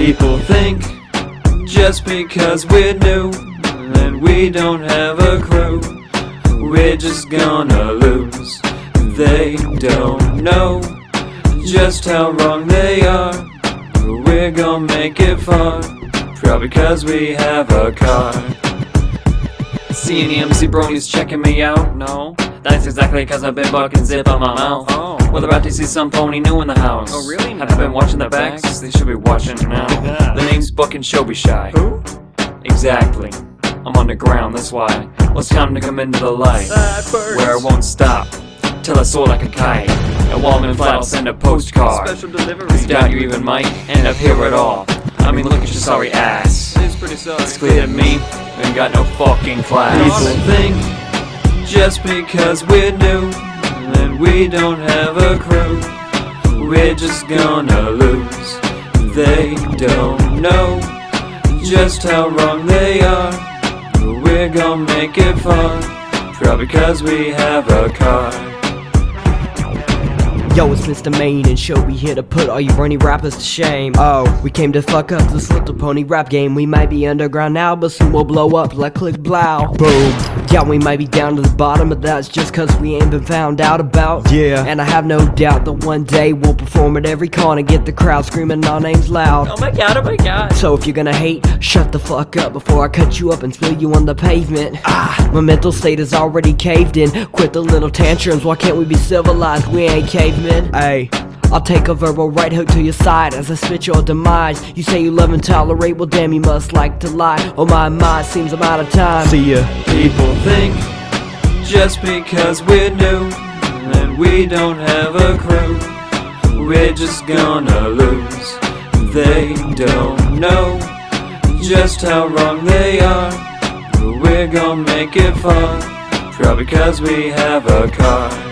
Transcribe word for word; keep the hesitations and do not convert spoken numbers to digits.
People think just because we're new and we don't have a crew, we're just gonna lose. They don't know just how wrong they are. We're gonna make it far, probably cause we have a car. See any M C bronies checking me out? No, that's exactly cause I've been bucking zip on my mouth. Oh. Well, they're about to see some pony new in the house. Oh really? Have they been watching the backs? They should be watching now. Yeah. The name's Buck and Show Be Shy. Who? Exactly. I'm underground, that's why. Well, it's time to come into the light, where I won't stop till I soar like a kite. And while I'm in flight, I'll send a postcard. Special delivery. Cause doubt you even might end up here at all. I mean, look at your sorry ass. It's pretty sorry. It's clear to me, we ain't got no fucking class. People think just because we're new and we don't have a crew, we're just gonna lose. They don't know just how wrong they are. We're gonna make it far, probably cause we have a car. Yo, it's Mister Main and Show. We here to put all you runny rappers to shame. Oh, we came to fuck up this little pony rap game. We might be underground now, but soon we'll blow up like Click Blow. Boom. Yeah, we might be down to the bottom, but that's just cause we ain't been found out about. Yeah. And I have no doubt that one day we'll perform at every con and get the crowd screaming our names loud. Oh my god, oh my god. So if you're gonna hate, shut the fuck up before I cut you up and spill you on the pavement. Ah, my mental state is already caved in. Quit the little tantrums, why can't we be civilized? We ain't cavemen. Ay, I'll take a verbal right hook to your side as I spit your demise. You say you love and tolerate, well damn you must like to lie. Oh my mind, seems I'm out of time. See ya. People think just because we're new and we don't have a crew, we're just gonna lose. They don't know just how wrong they are. We're gonna make it far, probably cause we have a car.